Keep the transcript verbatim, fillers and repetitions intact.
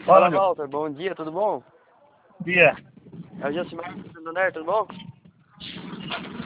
Fala, Fala, meu. Walter. Bom dia, tudo bom? Dia. É o Josimar do Santander, tudo bom?